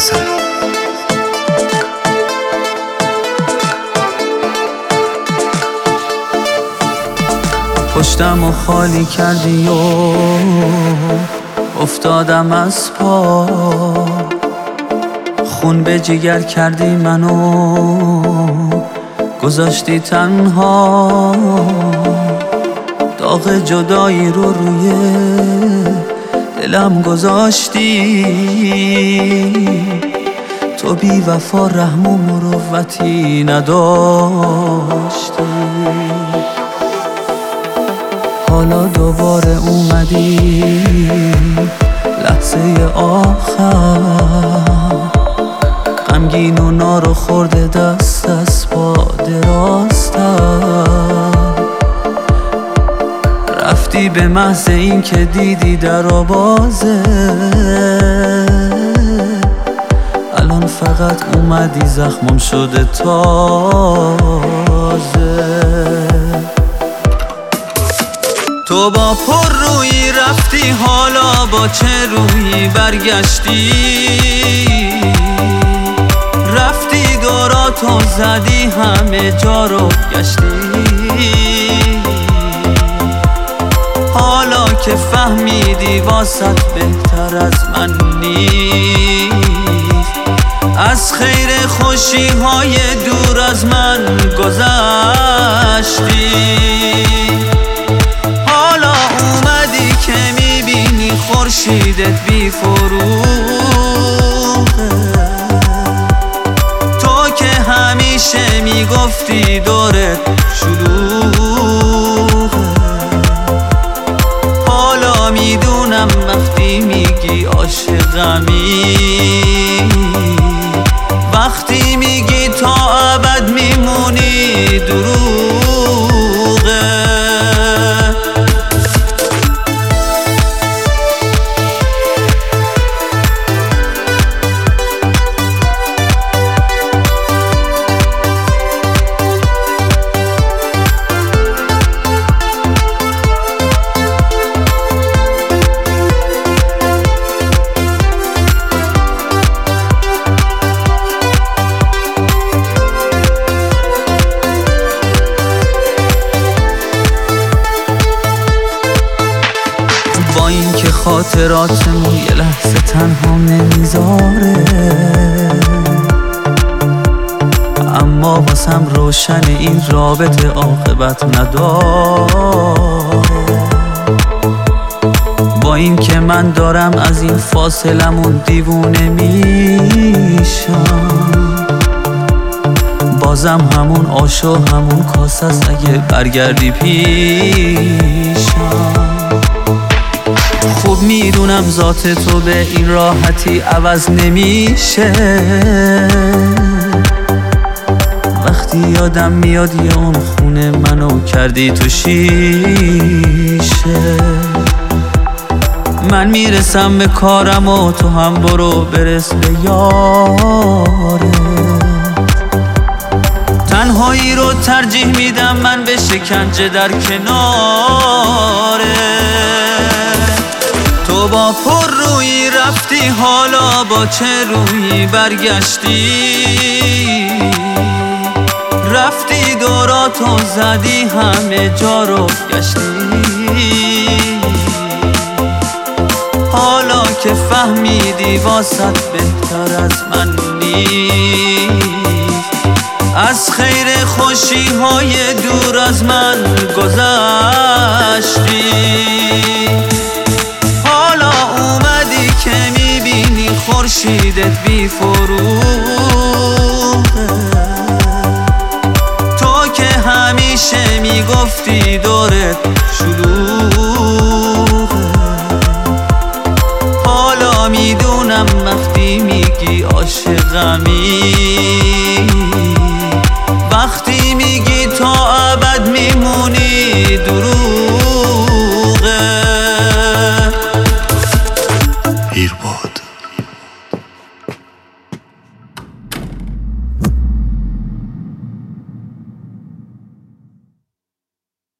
حسن. پشتم و خالی کردی و افتادم از پا، خون به جگر کردی منو گذاشتی تنها، داغ جدایی رو روی دلم گذاشتی، تو بی وفا رحم و مروتی نداشتی. حالا دوباره اومدی لحظه آخر، غمگین و نارو خورده دست از پا دراستر، رفتی به محض این که دیدی در آبازه، الان فقط اومدی زخمم شده تازه. تو با پر رویی رفتی، حالا با چه رویی برگشتی؟ رفتی دوراتو زدی، همه جا رو گشتی، حالا که فهمیدی واسط بهتر از من نیست، از خیر خوشی های دور از من گذشتی. حالا اومدی که میبینی خورشیدت بی فروغه، تو که همیشه میگفتی دورت شلوغه، حالا میدونم وقتی میگی عاشقمی، وقتی میگی تا ابد میمونی دروغه. با این که خاطراتمون یه لحظه تنها نمیذاره، اما واسم روشن این رابطه عاقبت نداره. با این که من دارم از این فاصلمون دیوونه میشم، بازم همون آش و همون کاسه است اگه برگردی پیشم. خوب میدونم ذات تو به این راحتی عوض نمیشه، وقتی یادم میاد یه اون خونه منو کردی تو شیشه. من میرسم به کارم و تو هم برو برس به یاره، تنهایی رو ترجیح میدم من به شکنجه در کناره. تو با پر رویی رفتی، حالا با چه رویی برگشتی؟ رفتی دوراتو زدی، همه جا رو گشتی، حالا که فهمیدی واسط بهتر از من نیست، از خیر خوشی های دور از من گذشتی. حالا اومدی که میبینی خورشیدت بی فروغه، تو که همیشه میگفتی دورت